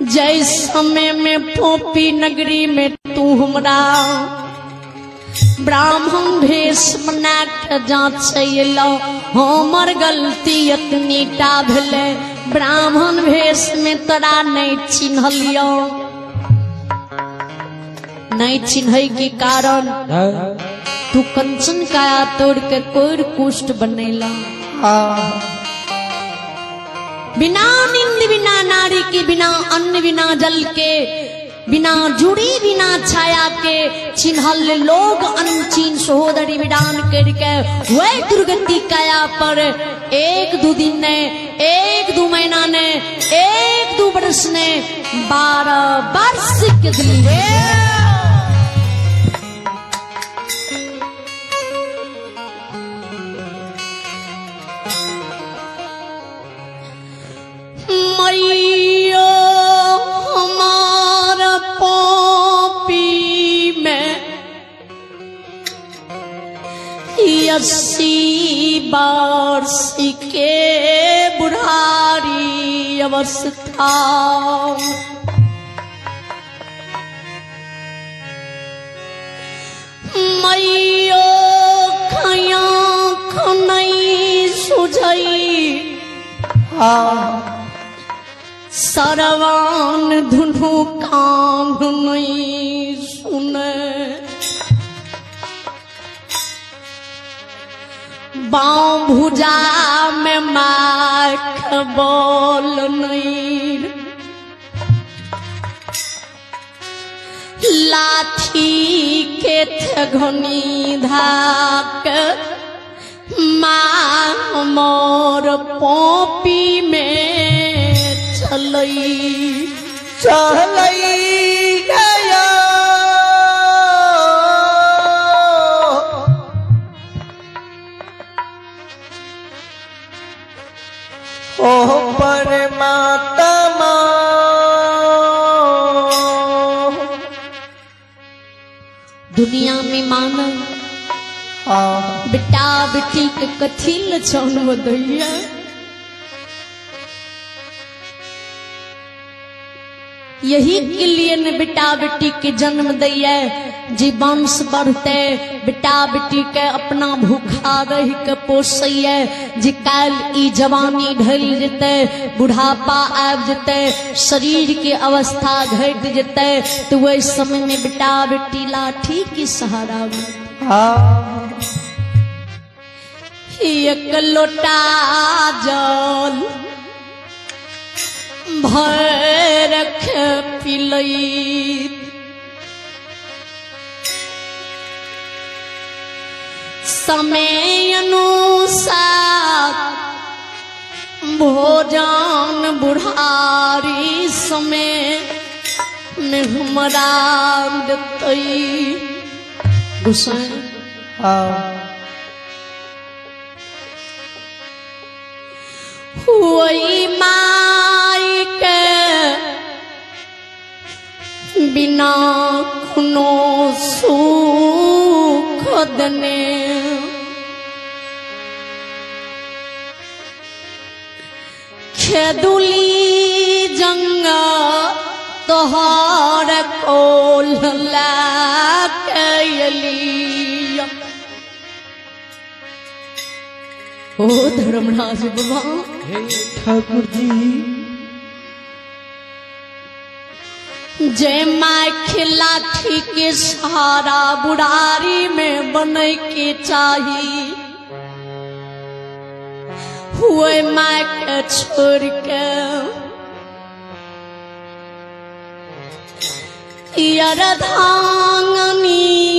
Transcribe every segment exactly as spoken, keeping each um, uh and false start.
जय समय में पोपी नगरी में तू हमरा ब्राह्मण भेष बना के जांचैलो हमर गलती एतनीटा भेले ब्राह्मण भेष में तोरा नहीं चिन्हलियो नहीं चिन्है के कारण तू कंचन काया तोड़ के कोर कुष्ठ बनेला बिना निंद बिना नारी के बिना अन्न बिना जल के बिना जुड़ी बिना छाया के चिन्हल लोग अनचिन सहोदरी विदान करके वह दुर्गति काया पर एक दो दिन ने एक दो महीना ने एक दो वर्ष ने बारह वर्ष के दिए मैयो हमारा पोपी में अस्सी वर्ष के बुढ़ारी अवस्था मैयो खया खनई सुझई सरवान धुनु काम नहीं सुने बाँव भुजा में माख बोल नहीं लाठी के घनी धाक माँ मोर पोपी में चलई चलई गया ओ परमात्मा दुनिया में मानव बेटा बेटी के कथी लक्षण बदैया यही के लिए न बेटा बेटी के जन्म दैया जी वंश बढ़ते बेटा बेटी के अपना भूखा रह के पोसैया जी काल ई जवानी ढल जते बुढ़ापा आब जते शरीर के अवस्था घट जते तो वही समय में बेटा बेटी लाठी की सहारा एक लोटा जल भर पिलई समय अनुसार भोजन बुढ़ारी समय में हमरा दतई गुस्सा हुई माई के बिना खुनो सुख दने खेदुली जंगा तोहर कोल लाकयली ओ धर्मराज बाबा ठाकुर जी जय माँ लाठी के सहारा बुढ़ारी में बने के चाहिए हुए माँ के छोड़ के यरधांगनी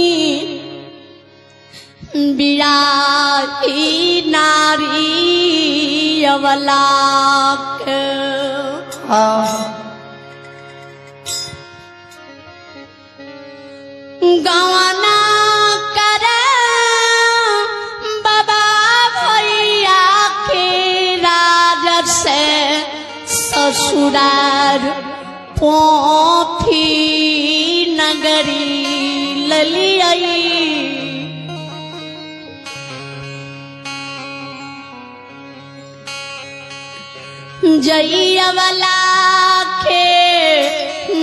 बिराई नारी अवलाक गवाना करे बाबा भैया के राज से ससुरार पोफी नगरी ललियाई जइया वाला के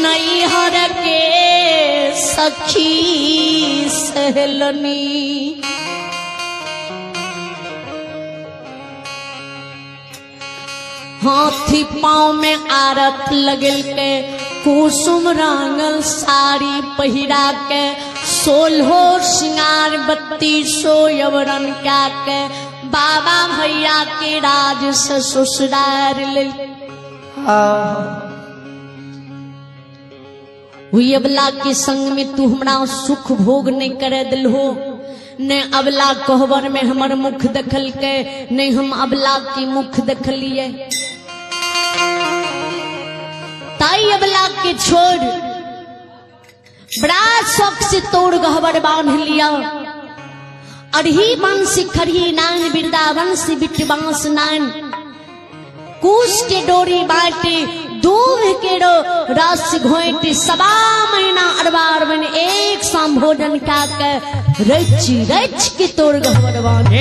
नैहर के सखी सहेलनी। हाथी पाँव में आरत लगल के कुसुम रंगल साड़ी पहिरा के सोलहो श्रृंगार बत्ती सोयवरन क्या के बाबा भैया के राज से ससुरार ले हुई। अबला के संग में तू हमरा सुख भोग नहीं करे दिल हो, ने अबला कोहबर में हमर मुख देखल के, नहीं हम अबला की मुख देखलिए। ताई अबला के छोड़ बड़ा शौक से तोड़ गहबर बांध लिया। अरही बंसी खरही नान वृंदावन से बिट बांस नान कूस के डोरी बाटे दूध के रो रस घोटी सबा महीना अरबार बन एक शाम भोजन खा के रच रच के तोड़ गहबर बांध।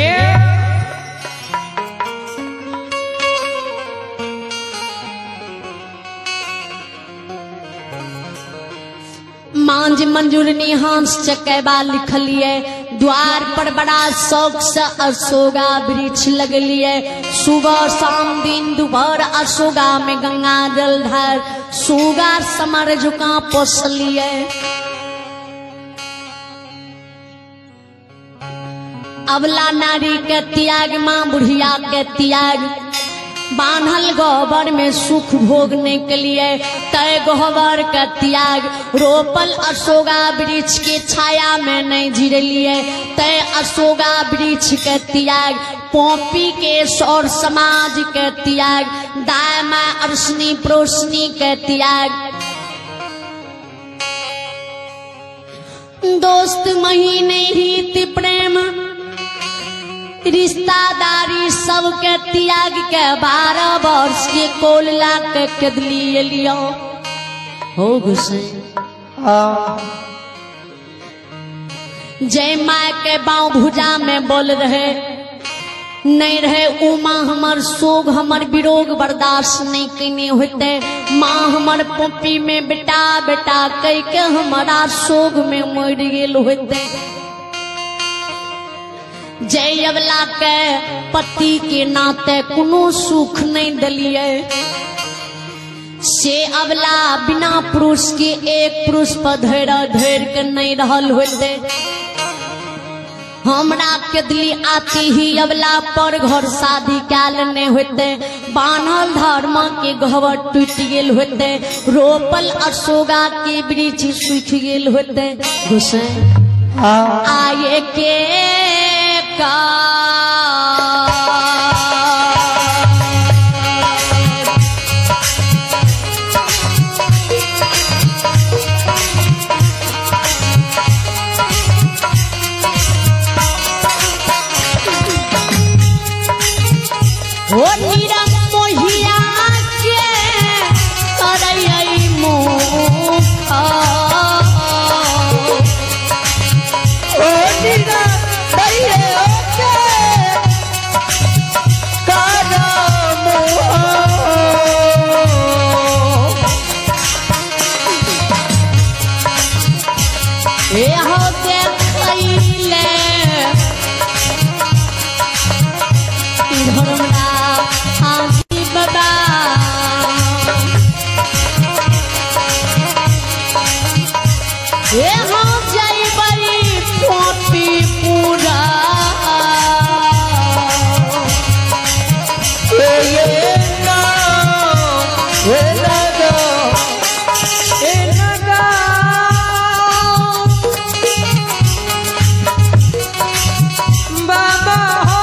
मांझ मंजूरनी हंस चकेबा लिखलिए। द्वार पर बड़ा शौक से अशोगा वृक्ष लगलिए। सुबह शाम दिन दोपहर अशोगा में गंगा जल धर सुगा समर झुका पोसलिए। अबला नारी के त्याग माँ बुढ़िया के त्याग बान्हल गोबर में सुख भोगने के लिए तय गोबर का त्याग रोपल अशोगा वृक्ष के छाया में नहीं जिरलिए तय अशोगा वृक्ष के त्याग पोपी के सौर समाज के त्याग दायमा अरसनी प्रोसनी के त्याग दोस्त महीने हित प्रेम रिश्तादारी सबके त्याग के बारह वर्ष के कोलला के कदली लियो हो गुस्से जय माय के बाँव भुजा में बोल रहे नहीं रहे उमा हमर सोग हमर विरोग बर्दाश्त नहीं कने होते माँ हमर पोपी में बेटा बेटा कह के हमारा सोग में मर गेल होते। जय अबला के पति के नाते कोनो सुख नहीं दलिए से अबला बिना पुरुष के एक पुरुष पर धैर्य धैर्य के नहीं रहल होते हमरा के दिली आती ही अबला पर घर शादी कैल नहीं होते बान्हल धर्म के गहवर टूट गेल होते रोपल अशोगा के वृक्ष सूख गेल होते घुसे आए के का ओ नीरा मोहिया के करई मुख ओ नीरा दैये ओके करम ए हो देखैले धर्मरा आसी बदा ए हो जय बड़ी पोपी पूरा ये ना ये लगा ये लगा बाबा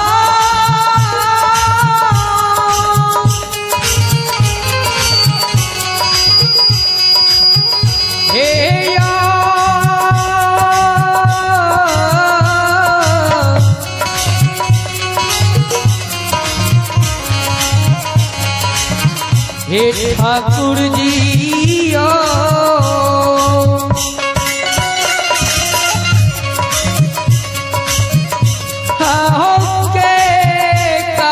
हे ठाकुर जी ओ हो के का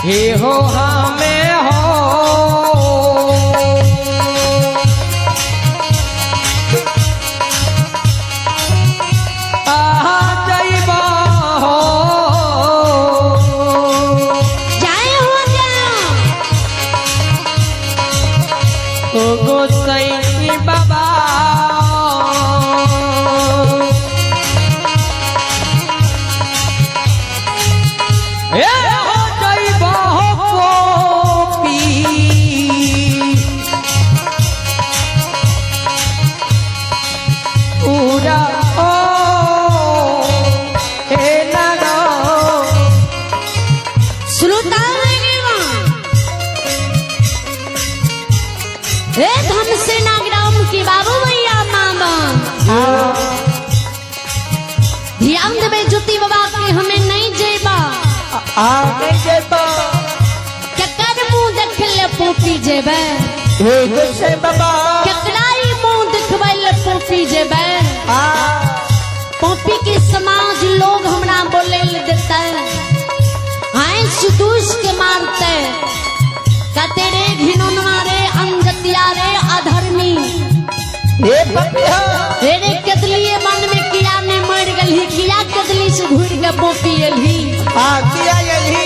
हे हो हमें हो आहा जइबा हो जय हो जय ओ गोसाई बाबा ए हो जइबा हो गोपी पूरा ओ हे नारो श्रोता हे धन से नागराम की बाबू भैया मामा ध्यान देवे ज्योति बाबा के हमें नहीं जेबा आ नहीं जेबा केकर मुंह देख ले पोपी जेबे हे गोसाई बाबा केकराई मुंह देखबै ले पोपी जेबे आ पोपी के समाज लोग हमरा बोले ले देता हाय सुदूस के मारते कहते रे घिनौनवा रे अंजतिया रे अधर्मी हे पपिया रे केतलिए मन में किया ने मर गली किया केतली से घुर के पोपी एलही आ किया यही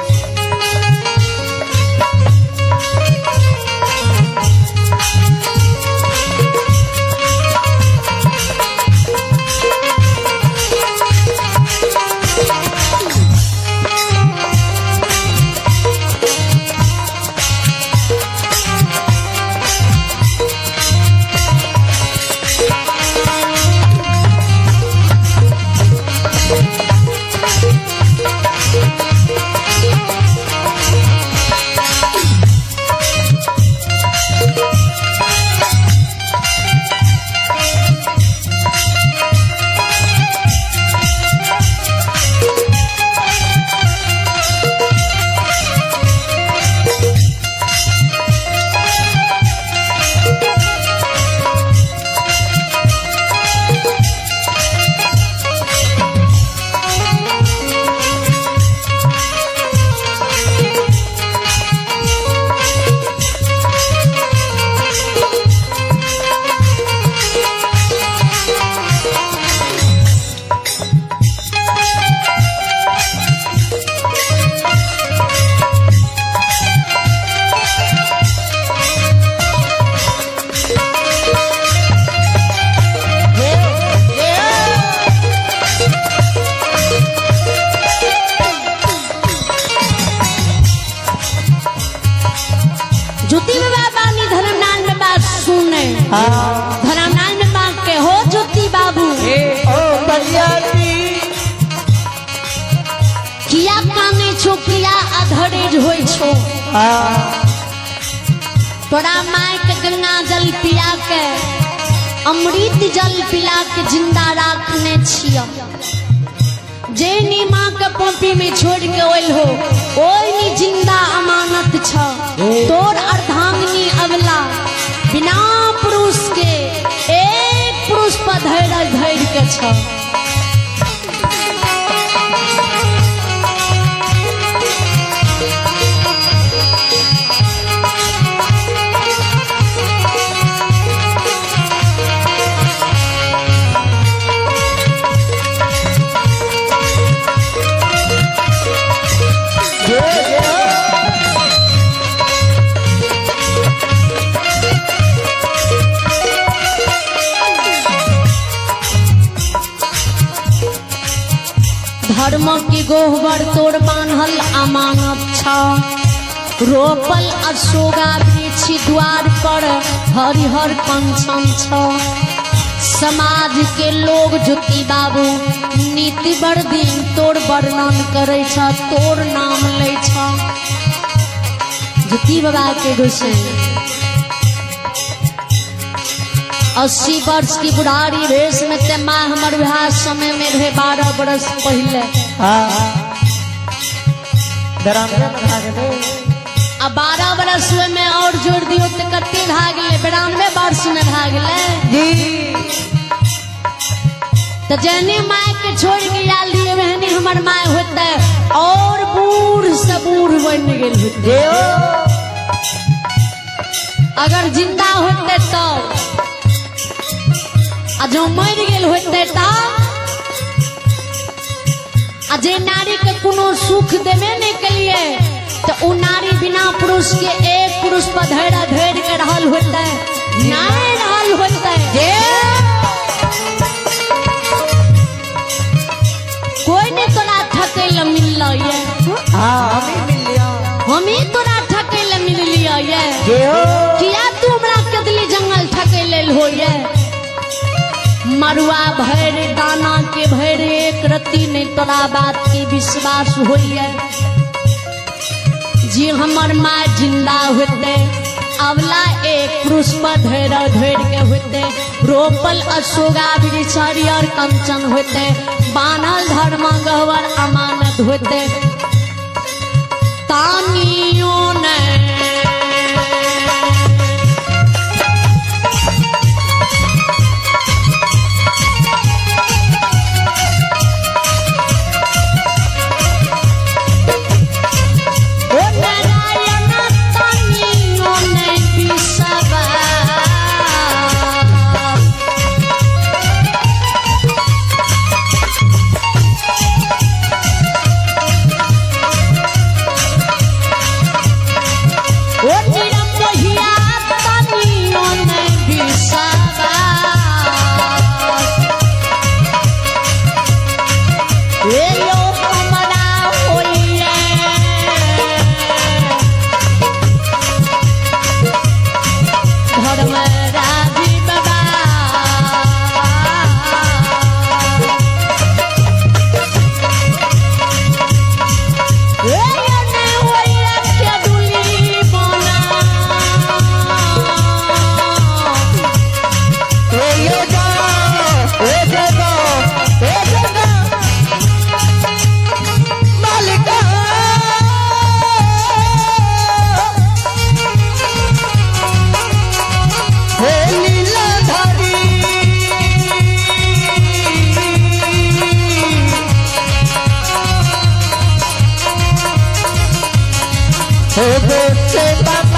ज्योति बाबा बानी धर्मनाल में बात सुने धर्मनाल में बात के हो ज्योति बाबू हे ओ बलियाती किया काने छो किया अधरेज होई छो आ तोरा माय के गंगा जल पिया के अमृत जल पिला के जिंदा रखने छिया जे नी माँ के पोपी में छोड़ के ओल हो ओई नी जिंदा अमानत छ तोर अर्धांगिनी अगला बिना पुरुष के एक पुरुष पर धैर्य धैर्य के छ धर्म की गोहबर तोड़ बान्हल अमानत छ रोपल अशोका वृक्ष द्वार पर हरिहर पंचम छ समाज के लोग ज्योति बाबू नीति बड़ दिन तोड़ वर्णन करे छ तोड़ नाम ले छ ज्योति बाबा के गोसाई अस्सी वर्ष की बुढ़ारी भेष में ते माँ हमर विवाह समय में रहे बारह बरस पहले अब बारह बरस हुए में और जोड़ दियो तो कत्ते भाग ले बिरानवे वर्ष में भाग ले तो जने माय के छोड़ के आल दिए वहनी हमर माय होता है और बूढ़ से बूढ़ बन देव अगर जिंदा होते तो आ जो मर गेल होते तो आ जे नारी के कोनो सुख देवे नहीं कलिए तो उ नारी बिना पुरुष के एक पुरुष पर धैर्य धैर्य के रहल होते नहीं रहल होते। कोई ने तोरा ठके ल मिल ये हाँ हमें मिल लिया हम ही तोरा ठके ल मिल लिया ये देव किया तू हमरा कदली जंगल ठके लेल हो ये मरुआ भैर दाना के भैर एक रत्ती नहीं तोरा बात की विश्वास होइए जी हमर माँ जिंदा होते अवला एक पुरुष पर धैर्य धैर्य के होते रोपल अशोगा वृक्ष हरियर कंचन होते बानल धर्म गहवर अमानत होते तानियों ने हो गए बाबा